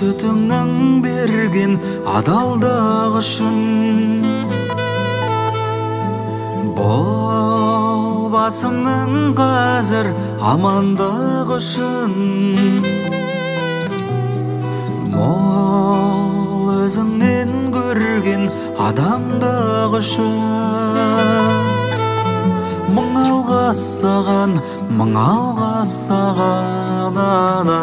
сүтіңнің берген адалдық үшін. Бол басымның қазір амандық үшін. Мол өзіңнен көрген адамдық үшін. Мың алғыс саған, мың алғыс саған ана.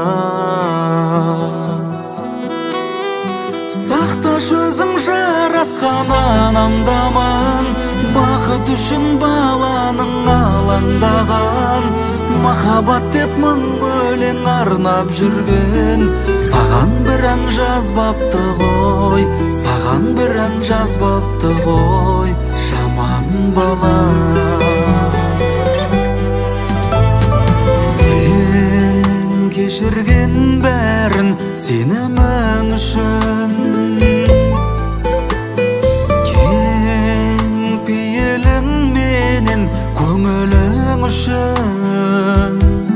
Сақташ өзің жаратқан анамдаман, бақыт үшін баланың алаңдаған. Махаббат деп мың өлең арнап жүрген, саған бір ән жазбапты ғой, саған бір ән жазбапты ғой, жаман бала. Сен кешірген бәрін сенімің үшін, кең пейілің менен көңілің үшін.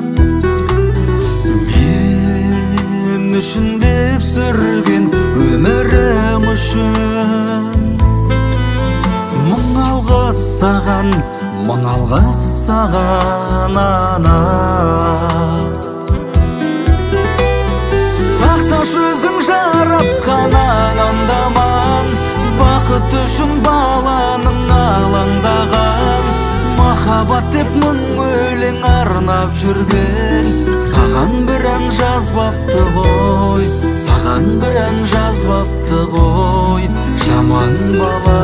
Мен үшін деп сүрген өмірім үшін. Мың алғыс саған, мың алғыс саған ана. Сақташ өзің жаратқан анамдаман, бақыт үшін баланың алаңдаған. Махаббат деп мың өлең арнап жүрген, саған бір ән жазбапты ғой, саған бір ән жазбапты ғой, жаман бала.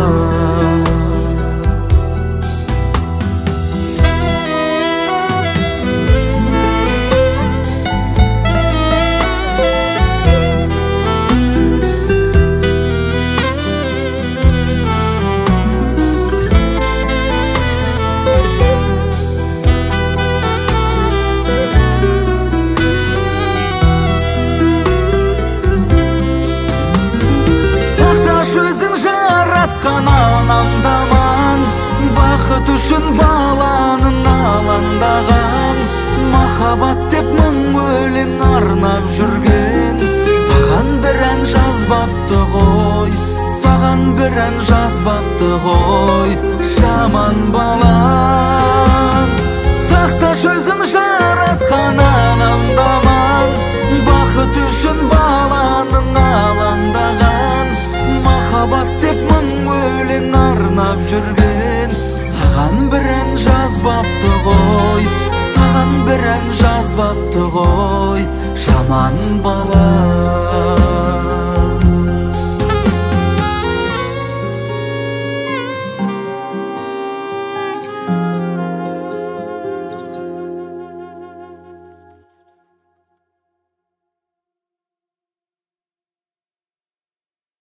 Өзің жаратқан анамдаман, бақыт үшін баланың алаңдаған. Махаббат деп мың өлең арнап жүрген, саған бір ән жазбапты ғой, саған бір ән жазбапты ғой, жаман балам. Сақташ өзің жаратқан анамдаман, бақыт үшін баланың алаңдаған. Махаббат деп мың өлең арнап жүрген, саған бір ән жазбапты ғой, саған бір ән жазбапты ғой, жаман бала.